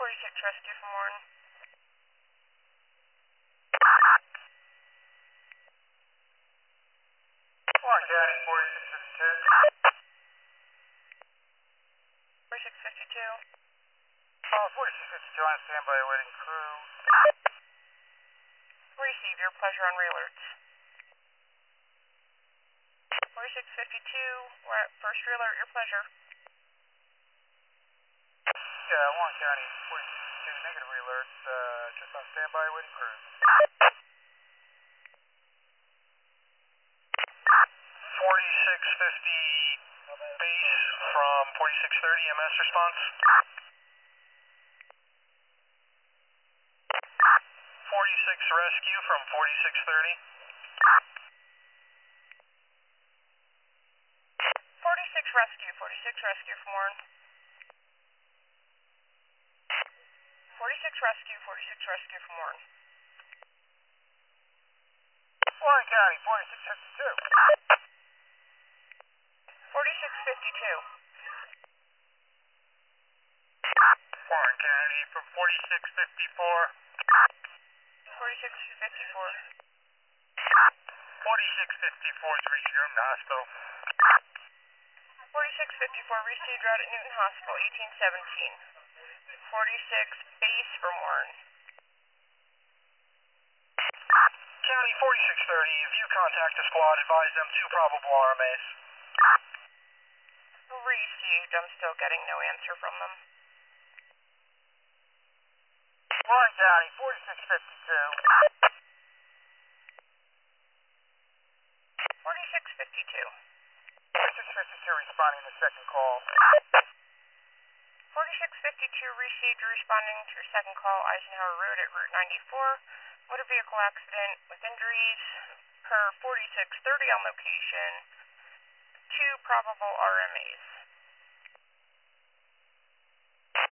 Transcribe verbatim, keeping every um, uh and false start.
forty-six rescue from Warren. Warren County, forty-six fifty-two. forty-six fifty-two. Uh, forty-six fifty-two on standby awaiting crew. Receive your pleasure on re-alerts. forty-six fifty-two, we're at first re-alert, your pleasure. Yeah, Warren County, forty-six fifty-two, negative re-alerts, uh, just on standby awaiting crew. forty-six fifty base from forty-six thirty M S response. forty-six rescue from forty-six thirty. forty-six rescue, forty-six rescue from Warren. forty-six rescue, forty-six rescue from Warren. Warren County, forty-six fifty-two. forty-six fifty-two. Warren County from forty-six fifty-four. forty-six fifty-four. forty-six fifty-four is reaching room to hospital. forty-six fifty-four, received route at Newton Hospital, eighteen seventeen. forty-six, base from Warren. County, forty-six thirty, if you contact the squad, advise them two probable R M As. Received, I'm still getting no answer from them. Warren County, forty-six fifty-two. forty-six fifty-two. forty-six fifty-two responding to second call. forty-six fifty-two, received, responding to your second call, Eisenhower Road at Route ninety-four. Motor vehicle accident with injuries per forty-six thirty on location. Two probable R M As.